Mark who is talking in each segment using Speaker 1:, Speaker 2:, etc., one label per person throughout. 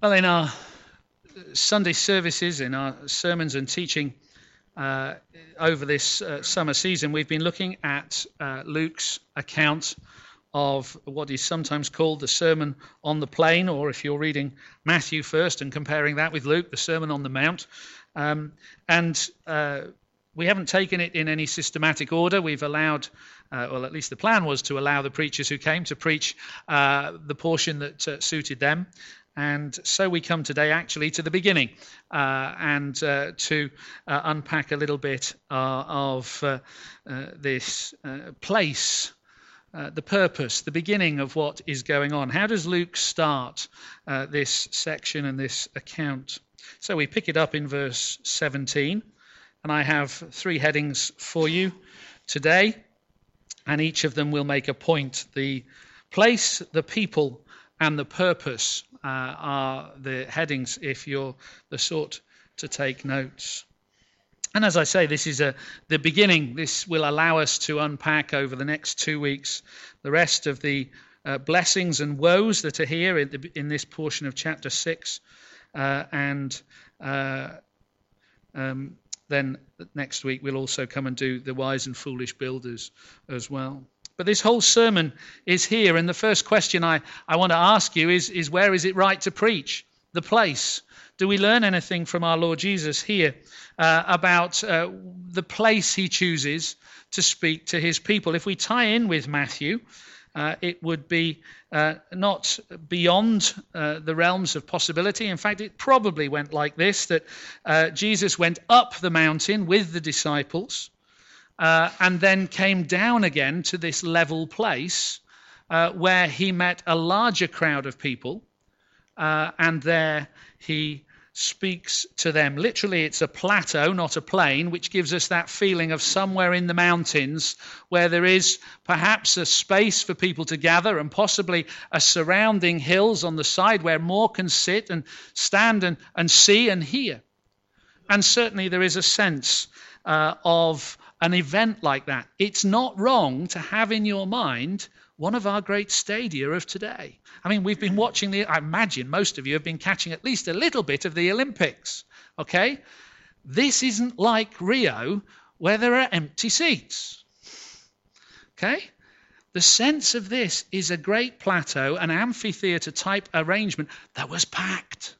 Speaker 1: Well, in our Sunday services, in our sermons and teaching over this summer season, we've been looking at Luke's account of what is sometimes called the Sermon on the Plain, or if you're reading Matthew first and comparing that with Luke, the Sermon on the Mount. We haven't taken it in any systematic order. We've allowed, well, at least the plan was to allow the preachers who came to preach the portion that suited them. And so we come today actually to the beginning and to unpack a little bit of this place, the purpose, the beginning of what is going on. How does Luke start this section and this account? So we pick it up in verse 17, and I have 3 headings for you today, and each of them will make a point. The place, the people, and the purpose are the headings if you're the sort to take notes. And as I say, this is the beginning. This will allow us to unpack over the next 2 weeks the rest of the blessings and woes that are here in this portion of chapter 6. Then next week we'll also come and do the wise and foolish builders as well. But this whole sermon is here, and the first question I want to ask you is where is it right to preach? The place. Do we learn anything from our Lord Jesus here about the place he chooses to speak to his people? If we tie in with Matthew, it would be not beyond the realms of possibility. In fact, it probably went like this, that Jesus went up the mountain with the disciples, and then came down again to this level place where he met a larger crowd of people, and there he speaks to them. Literally, it's a plateau, not a plain, which gives us that feeling of somewhere in the mountains where there is perhaps a space for people to gather, and possibly a surrounding hills on the side where more can sit and stand and see and hear. And certainly there is a sense of an event like that. It's not wrong to have in your mind one of our great stadia of today. I mean, we've been watching I imagine most of you have been catching at least a little bit of the Olympics, okay? This isn't like Rio where there are empty seats, okay? The sense of this is a great plateau, an amphitheater type arrangement that was packed,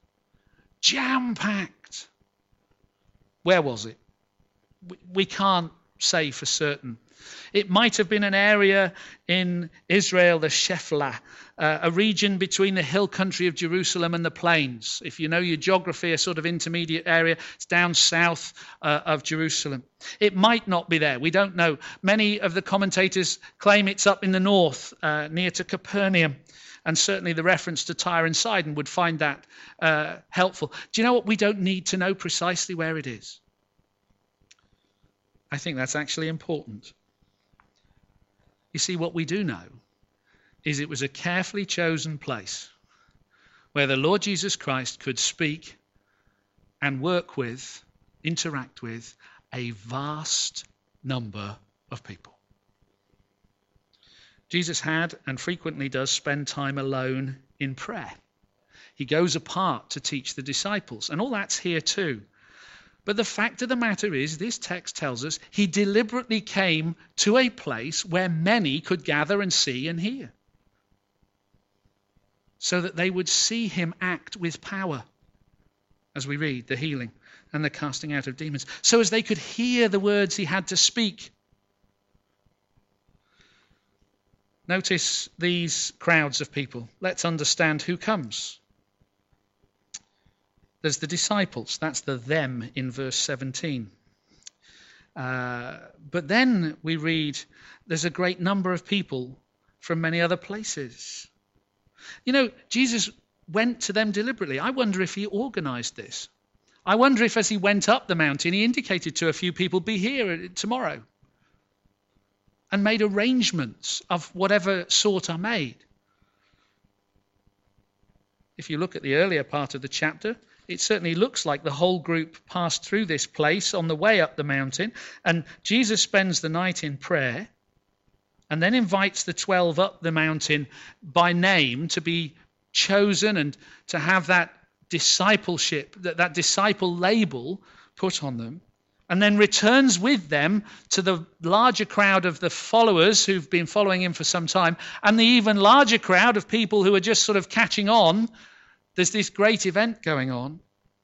Speaker 1: jam-packed. Where was it? We can't say for certain. It might have been an area in Israel, the Shephelah, a region between the hill country of Jerusalem and the plains. If you know your geography, a sort of intermediate area, it's down south of Jerusalem. It might not be there. We don't know. Many of the commentators claim it's up in the north, near to Capernaum. And certainly the reference to Tyre and Sidon would find that helpful. Do you know what? We don't need to know precisely where it is. I think that's actually important. You see, what we do know is it was a carefully chosen place where the Lord Jesus Christ could speak and work with, interact with a vast number of people. Jesus had and frequently does spend time alone in prayer. He goes apart to teach the disciples, and all that's here too. But the fact of the matter is, this text tells us he deliberately came to a place where many could gather and see and hear, so that they would see him act with power, as we read, the healing and the casting out of demons, so as they could hear the words he had to speak. Notice these crowds of people. Let's understand who comes. There's the disciples. That's the them in verse 17. But then we read there's a great number of people from many other places. You know, Jesus went to them deliberately. I wonder if he organized this. I wonder if as he went up the mountain, he indicated to a few people, be here tomorrow, and made arrangements of whatever sort are made. If you look at the earlier part of the chapter, it certainly looks like the whole group passed through this place on the way up the mountain, and Jesus spends the night in prayer and then invites the 12 up the mountain by name to be chosen and to have that discipleship, that disciple label put on them, and then returns with them to the larger crowd of the followers who've been following him for some time, and the even larger crowd of people who are just sort of catching on. There's this great event going on.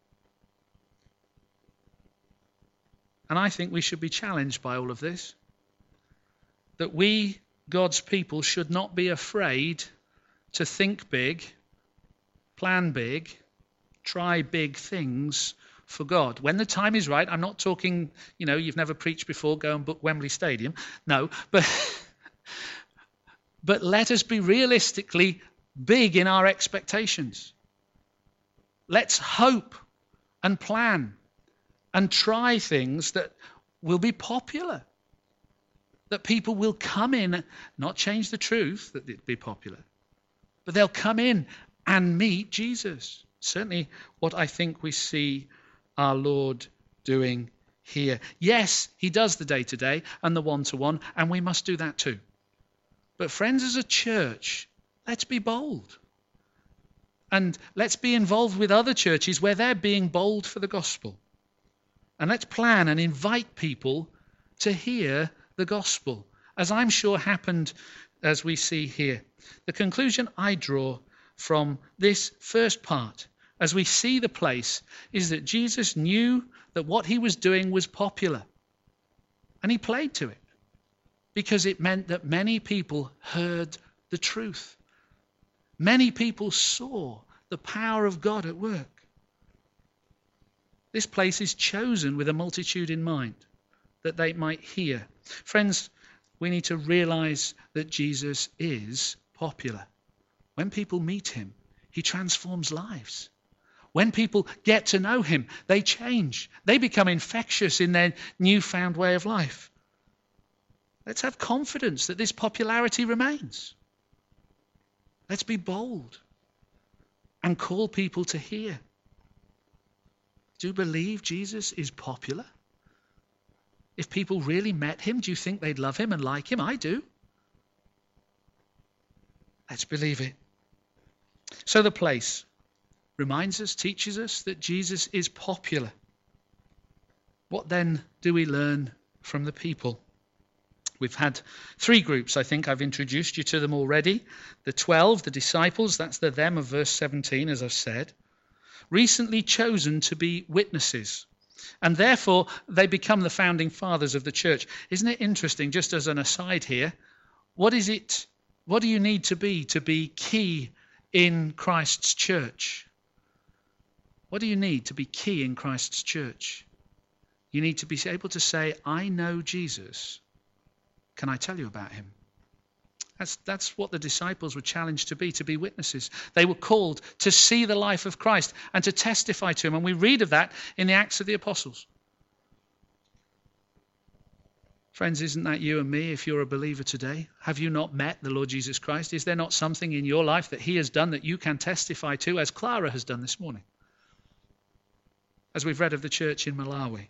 Speaker 1: And I think we should be challenged by all of this. That we, God's people, should not be afraid to think big, plan big, try big things for God. When the time is right, I'm not talking, you've never preached before, go and book Wembley Stadium. No, but let us be realistically big in our expectations. Let's hope and plan and try things that will be popular. That people will come in, not change the truth that it be popular, but they'll come in and meet Jesus. Certainly what I think we see our Lord doing here. Yes, he does the day-to-day and the one-to-one, and we must do that too. But friends, as a church, let's be bold. And let's be involved with other churches where they're being bold for the gospel. And let's plan and invite people to hear the gospel, as I'm sure happened as we see here. The conclusion I draw from this first part, as we see the place, is that Jesus knew that what he was doing was popular. And he played to it, because it meant that many people heard the truth. Many people saw the power of God at work. This place is chosen with a multitude in mind, that they might hear. Friends, we need to realize that Jesus is popular. When people meet him, he transforms lives. When people get to know him, they change. They become infectious in their newfound way of life. Let's have confidence that this popularity remains. Let's be bold and call people to hear. Do you believe Jesus is popular? If people really met him, do you think they'd love him and like him? I do. Let's believe it. So the place reminds us, teaches us that Jesus is popular. What then do we learn from the people? We've had 3 groups, I think. I've introduced you to them already. The 12, the disciples, that's the them of verse 17, as I've said. Recently chosen to be witnesses. And therefore, they become the founding fathers of the church. Isn't it interesting, just as an aside here, what do you need to be key in Christ's church? What do you need to be key in Christ's church? You need to be able to say, I know Jesus. Can I tell you about him? That's what the disciples were challenged to be witnesses. They were called to see the life of Christ and to testify to him. And we read of that in the Acts of the Apostles. Friends, isn't that you and me if you're a believer today? Have you not met the Lord Jesus Christ? Is there not something in your life that he has done that you can testify to, as Clara has done this morning? As we've read of the church in Malawi.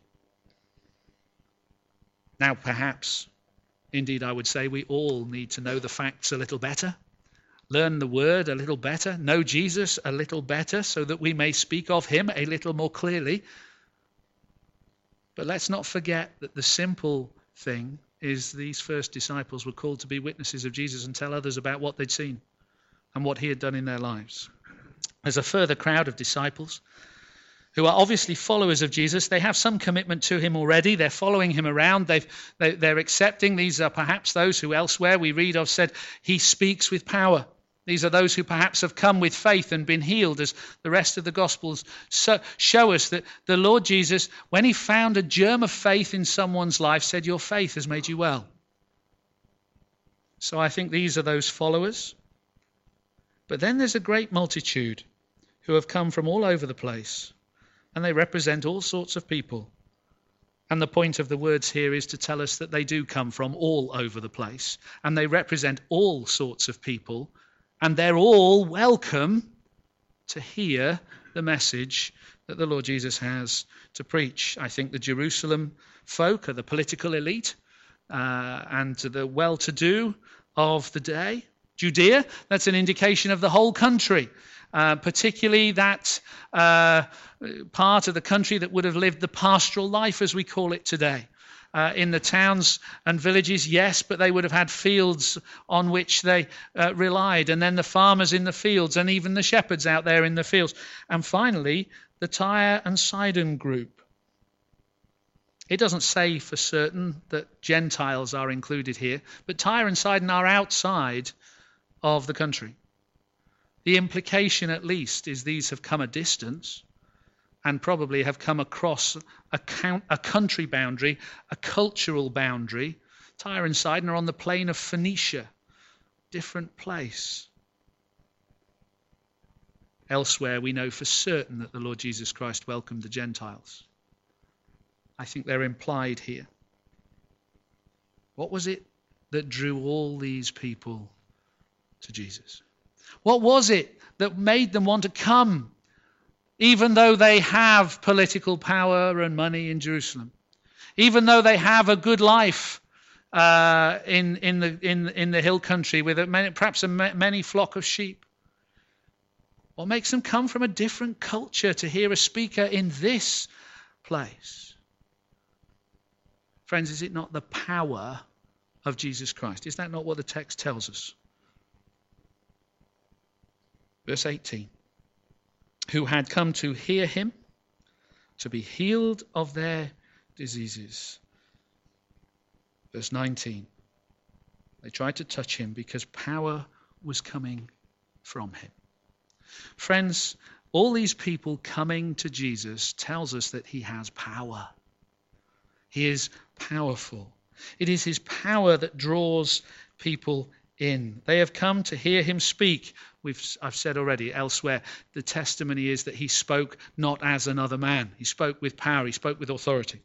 Speaker 1: Now, perhaps, indeed, I would say we all need to know the facts a little better, learn the word a little better, know Jesus a little better so that we may speak of him a little more clearly. But let's not forget that the simple thing is these first disciples were called to be witnesses of Jesus and tell others about what they'd seen and what he had done in their lives. There's a further crowd of disciples who are obviously followers of Jesus. They have some commitment to him already. They're following him around. They're accepting. These are perhaps those who elsewhere we read of said, he speaks with power. These are those who perhaps have come with faith and been healed, as the rest of the Gospels show us that the Lord Jesus, when he found a germ of faith in someone's life, said, your faith has made you well. So I think these are those followers. But then there's a great multitude who have come from all over the place. And they represent all sorts of people. And the point of the words here is to tell us that they do come from all over the place. And they represent all sorts of people. And they're all welcome to hear the message that the Lord Jesus has to preach. I think the Jerusalem folk are the political elite and the well-to-do of the day. Judea, that's an indication of the whole country, particularly that part of the country that would have lived the pastoral life as we call it today. In the towns and villages, yes, but they would have had fields on which they relied, and then the farmers in the fields, and even the shepherds out there in the fields. And finally, the Tyre and Sidon group. It doesn't say for certain that Gentiles are included here, but Tyre and Sidon are outside of the country. The implication, at least, is these have come a distance and probably have come across a country boundary, a cultural boundary. Tyre and Sidon are on the plain of Phoenicia, different place. Elsewhere, we know for certain that the Lord Jesus Christ welcomed the Gentiles. I think they're implied here. What was it that drew all these people to Jesus? What was it that made them want to come, even though they have political power and money in Jerusalem, even though they have a good life in the hill country with perhaps a many flock of sheep? What makes them come from a different culture to hear a speaker in this place? Friends, is it not the power of Jesus Christ? Is that not what the text tells us? Verse 18. Who had come to hear him, to be healed of their diseases. Verse 19. They tried to touch him because power was coming from him. Friends, all these people coming to Jesus tells us that he has power. He is powerful. It is his power that draws people in. They have come to hear him speak. I've said already elsewhere, the testimony is that he spoke not as another man. He spoke with power. He spoke with authority.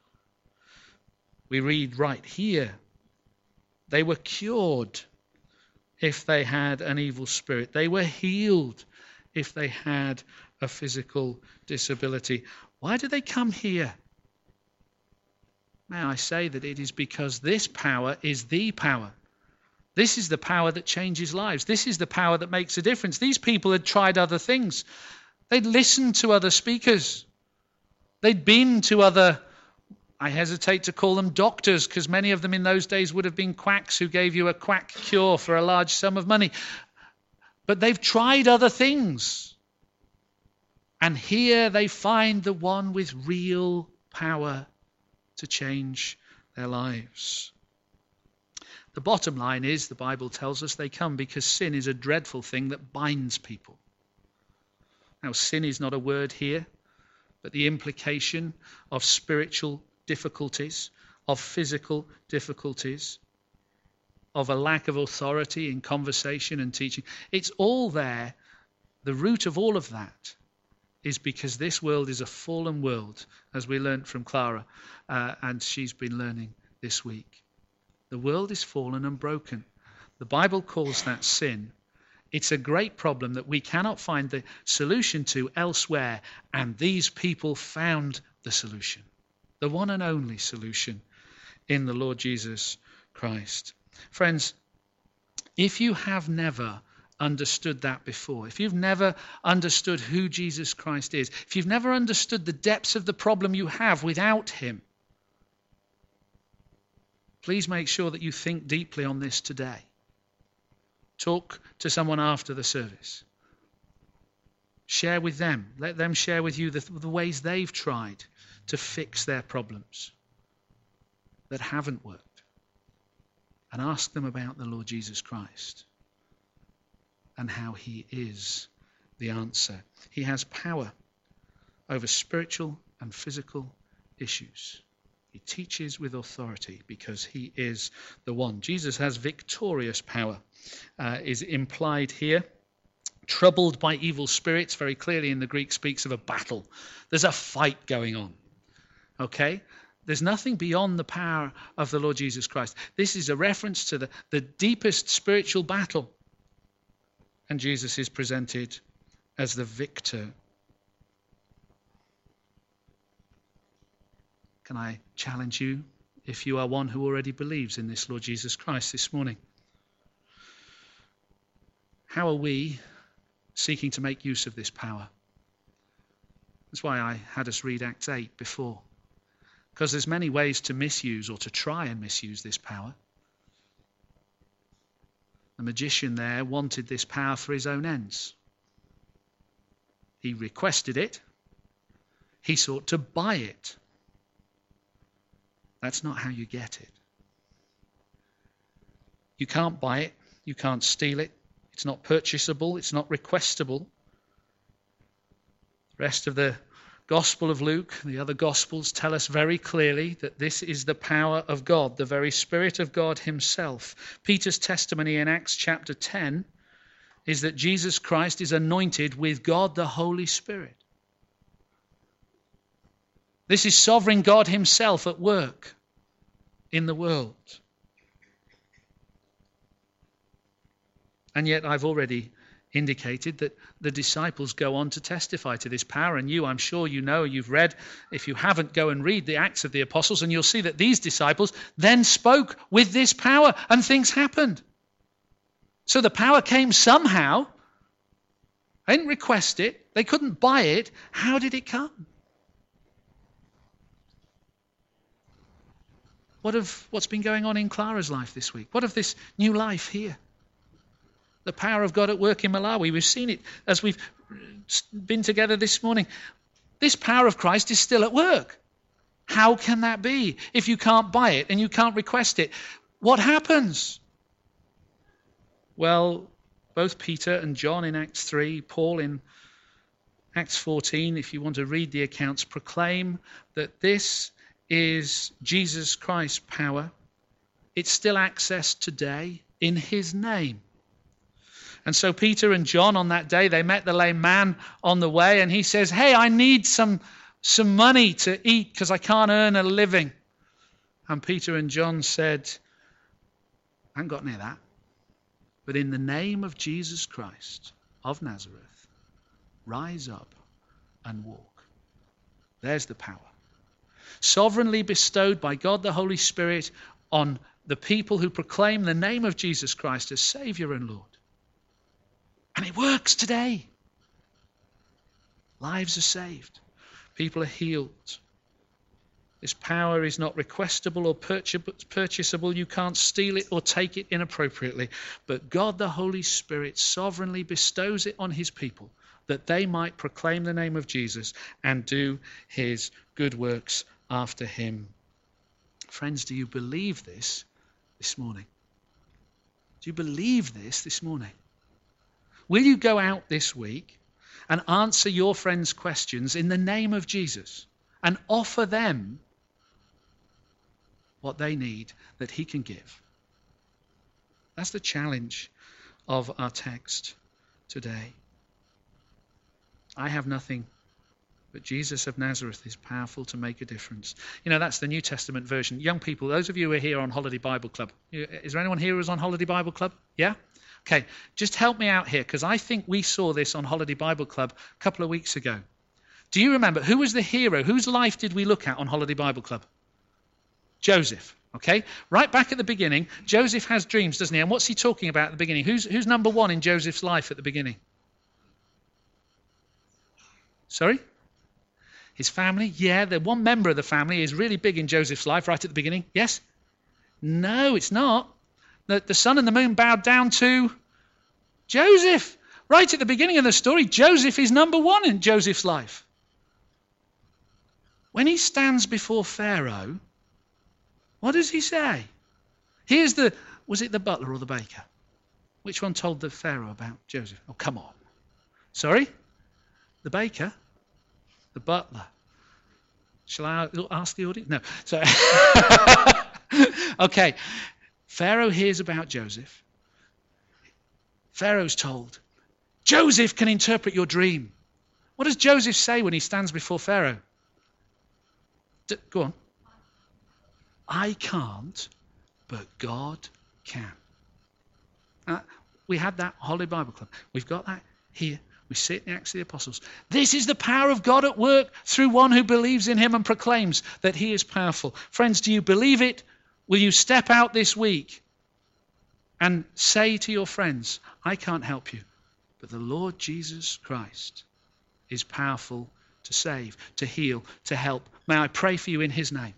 Speaker 1: We read right here, they were cured if they had an evil spirit. They were healed if they had a physical disability. Why do they come here? May I say that it is because this power is the power. This is the power that changes lives. This is the power that makes a difference. These people had tried other things. They'd listened to other speakers. They'd been to other, I hesitate to call them doctors, because many of them in those days would have been quacks who gave you a quack cure for a large sum of money. But they've tried other things. And here they find the one with real power to change their lives. The bottom line is, the Bible tells us, they come because sin is a dreadful thing that binds people. Now, sin is not a word here, but the implication of spiritual difficulties, of physical difficulties, of a lack of authority in conversation and teaching. It's all there. The root of all of that is because this world is a fallen world, as we learnt from Clara, and she's been learning this week. The world is fallen and broken. The Bible calls that sin. It's a great problem that we cannot find the solution to elsewhere, and these people found the solution, the one and only solution in the Lord Jesus Christ. Friends, if you have never understood that before, if you've never understood who Jesus Christ is, if you've never understood the depths of the problem you have without him, please make sure that you think deeply on this today. Talk to someone after the service. Share with them. Let them share with you the ways they've tried to fix their problems that haven't worked. And ask them about the Lord Jesus Christ and how he is the answer. He has power over spiritual and physical issues. He teaches with authority because he is the one. Jesus has victorious power, is implied here. Troubled by evil spirits, very clearly in the Greek speaks of a battle. There's a fight going on. Okay? There's nothing beyond the power of the Lord Jesus Christ. This is a reference to the deepest spiritual battle. And Jesus is presented as the victor. Can I challenge you, if you are one who already believes in this Lord Jesus Christ this morning? How are we seeking to make use of this power? That's why I had us read Acts 8 before. Because there's many ways to misuse or to try and misuse this power. The magician there wanted this power for his own ends. He requested it. He sought to buy it. That's not how you get it. You can't buy it. You can't steal it. It's not purchasable. It's not requestable. The rest of the Gospel of Luke, the other Gospels, tell us very clearly that this is the power of God, the very Spirit of God himself. Peter's testimony in Acts chapter 10 is that Jesus Christ is anointed with God the Holy Spirit. This is sovereign God himself at work in the world. And yet I've already indicated that the disciples go on to testify to this power. And you, I'm sure you know, you've read. If you haven't, go and read the Acts of the Apostles and you'll see that these disciples then spoke with this power and things happened. So the power came somehow. They didn't request it. They couldn't buy it. How did it come? What of what's been going on in Clara's life this week? What of this new life here? The power of God at work in Malawi. We've seen it as we've been together this morning. This power of Christ is still at work. How can that be if you can't buy it and you can't request it? What happens? Well, both Peter and John in Acts 3, Paul in Acts 14, if you want to read the accounts, proclaim that this is Jesus Christ's power. It's still accessed today in his name. And so Peter and John on that day, they met the lame man on the way and he says, hey, I need some money to eat because I can't earn a living. And Peter and John said, I haven't got near that. But in the name of Jesus Christ of Nazareth, rise up and walk. There's the power. Sovereignly bestowed by God the Holy Spirit on the people who proclaim the name of Jesus Christ as Saviour and Lord. And it works today. Lives are saved. People are healed. This power is not requestable or purchasable. You can't steal it or take it inappropriately. But God the Holy Spirit sovereignly bestows it on his people that they might proclaim the name of Jesus and do his good works after him. Friends, do you believe this morning? Do you believe this morning? Will you go out this week and answer your friends' questions in the name of Jesus and offer them what they need that he can give? That's the challenge of our text today. I have nothing, but Jesus of Nazareth is powerful to make a difference. You know, that's the New Testament version. Young people, those of you who are here on Holiday Bible Club, is there anyone here who's on Holiday Bible Club? Yeah? Okay, just help me out here, because I think we saw this on Holiday Bible Club a couple of weeks ago. Do you remember, who was the hero? Whose life did we look at on Holiday Bible Club? Joseph, okay? Right back at the beginning, Joseph has dreams, doesn't he? And what's he talking about at the beginning? Who's number one in Joseph's life at the beginning? Sorry? His family? Yeah, the one member of the family is really big in Joseph's life right at the beginning. Yes? No, it's not. The sun and the moon bowed down to Joseph. Right at the beginning of the story, Joseph is number one in Joseph's life. When he stands before Pharaoh, what does he say? Was it the butler or the baker? Which one told the Pharaoh about Joseph? Oh, come on. Sorry? The baker? The butler? Shall I ask the audience? No. So, okay. Pharaoh hears about Joseph. Pharaoh's told, Joseph can interpret your dream. What does Joseph say when he stands before Pharaoh? Go on. I can't, but God can. We had that Holiday Bible Club. We've got that here. We see it in the Acts of the Apostles. This is the power of God at work through one who believes in him and proclaims that he is powerful. Friends, do you believe it? Will you step out this week and say to your friends, I can't help you. But the Lord Jesus Christ is powerful to save, to heal, to help. May I pray for you in his name.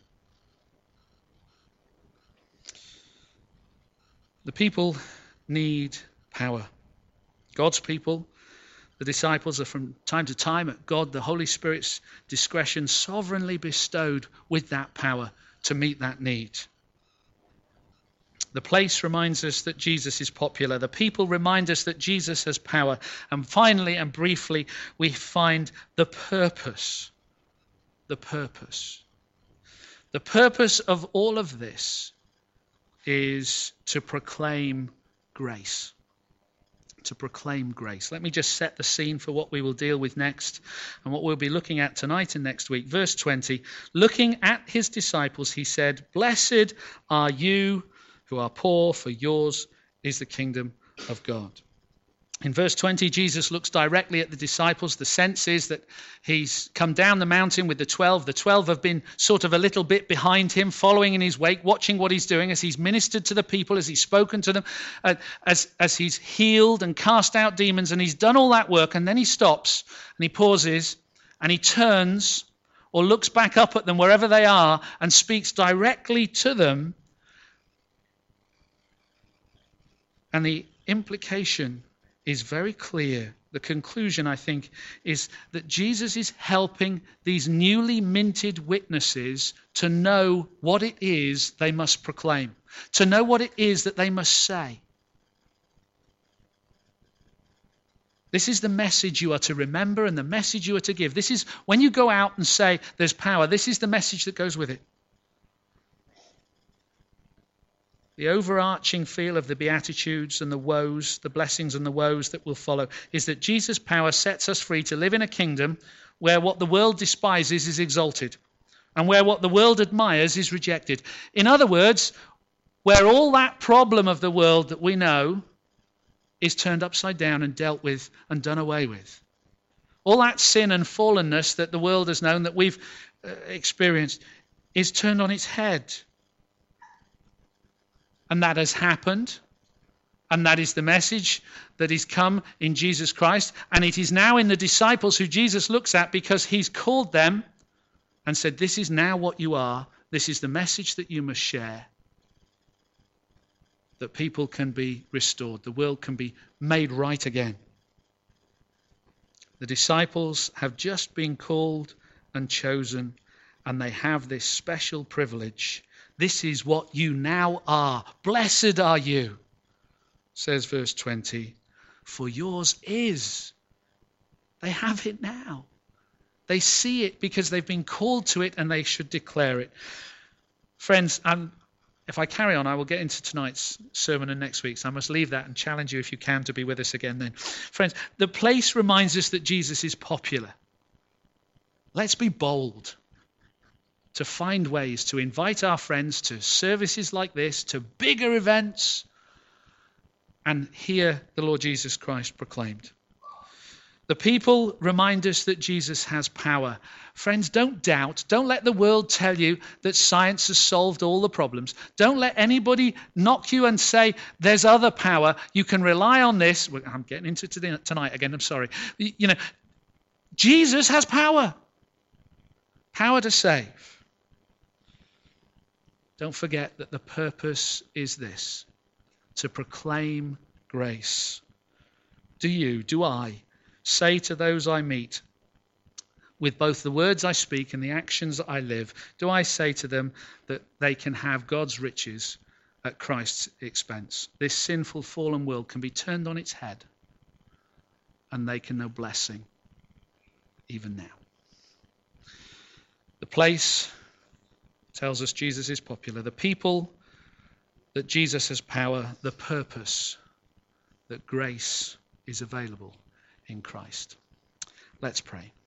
Speaker 1: The people need power. God's people, the disciples, are from time to time at God, the Holy Spirit's discretion, sovereignly bestowed with that power to meet that need. The place reminds us that Jesus is popular. The people remind us that Jesus has power. And finally and briefly, we find the purpose. The purpose. The purpose of all of this is to proclaim grace. To proclaim grace. Let me just set the scene for what we will deal with next and what we'll be looking at tonight and next week. Verse 20, looking at his disciples, he said, "Blessed are you who are poor, for yours is the kingdom of God." In verse 20, Jesus looks directly at the disciples. The sense is that he's come down the mountain with the 12. The 12 have been sort of a little bit behind him, following in his wake, watching what he's doing as he's ministered to the people, as he's spoken to them, as he's healed and cast out demons, and he's done all that work. And then he stops and he pauses and he turns or looks back up at them wherever they are and speaks directly to them. And the implication is very clear. The conclusion, I think, is that Jesus is helping these newly minted witnesses to know what it is they must proclaim, to know what it is that they must say. This is the message you are to remember and the message you are to give. This is when you go out and say there's power, this is the message that goes with it. The overarching feel of the Beatitudes and the woes, the blessings and the woes that will follow, is that Jesus' power sets us free to live in a kingdom where what the world despises is exalted and where what the world admires is rejected. In other words, where all that problem of the world that we know is turned upside down and dealt with and done away with. All that sin and fallenness that the world has known, that we've experienced, is turned on its head. And that has happened. And that is the message that is come in Jesus Christ. And it is now in the disciples who Jesus looks at, because he's called them and said, this is now what you are. This is the message that you must share. That people can be restored. The world can be made right again. The disciples have just been called and chosen, and they have this special privilege. This is what you now are. Blessed are you, says verse 20, for yours is. They have it now. They see it because they've been called to it, and they should declare it. Friends, if I carry on, I will get into tonight's sermon and next week's. I must leave that and challenge you, if you can, to be with us again then. Friends, the place reminds us that Jesus is popular. Let's be bold to find ways to invite our friends to services like this, to bigger events, and hear the Lord Jesus Christ proclaimed. The people remind us that Jesus has power. Friends, don't doubt. Don't let the world tell you that science has solved all the problems. Don't let anybody knock you and say there's other power. You can rely on this. I'm getting into tonight again. I'm sorry. Jesus has power. Power to save. Don't forget that the purpose is this: to proclaim grace. Do I say to those I meet, with both the words I speak and the actions that I live, do I say to them that they can have God's riches at Christ's expense? This sinful, fallen world can be turned on its head, and they can know blessing even now. The place tells us Jesus is popular. The people, that Jesus has power. The purpose, that grace is available in Christ. Let's pray.